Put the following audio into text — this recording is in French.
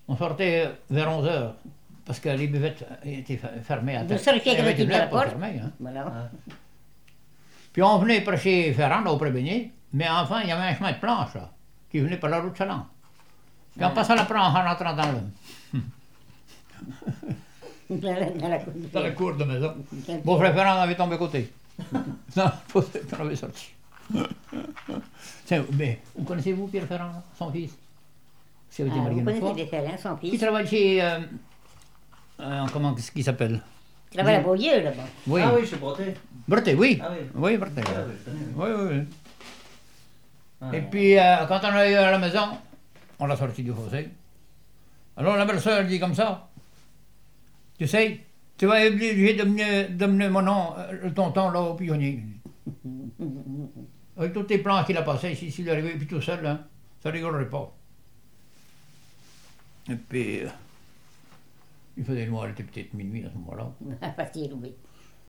On sortait vers 11 heures, parce que les buvettes étaient fermées à Vous tête. sortiez Il y avait avec des la buvettes pas porte. fermées, hein. Voilà. Puis on venait par chez Ferrand, là, au Prébénier, mais enfin, il y avait un chemin de planche, là, qui venait par la route Chaland. Puis on passait la planche en entrant dans Dans la cour. dans la cour de maison. Mon frère Ferrand avait tombé à côté. Non, on avait sorti. Tiens, mais vous connaissez-vous Pierre Ferrand, là, son fils? Qui avait été marié Vous une connaissez fois. des Ferrand, son Il fils. travaille chez... comment est-ce qu'il s'appelle? Il travaille à Beaulieu, là-bas. Oui. Ah oui, chez Bretet. Bretet, oui. Ah oui. Oui, Bretet. Ah oui, je connais. Oui, oui, oui. Ah. Et puis, quand on est à la maison, on l'a sorti du fossé. Alors la belle-sœur dit comme ça, tu sais, tu vas être obligé d'amener mon nom, le tonton, là, au pionnier. Avec tous les plans qu'il a passés ici, s'il est arrivé, puis tout seul, hein, ça rigolerait pas. Et puis, il faisait noir, il était peut-être minuit à ce moment-là. À partir, oui.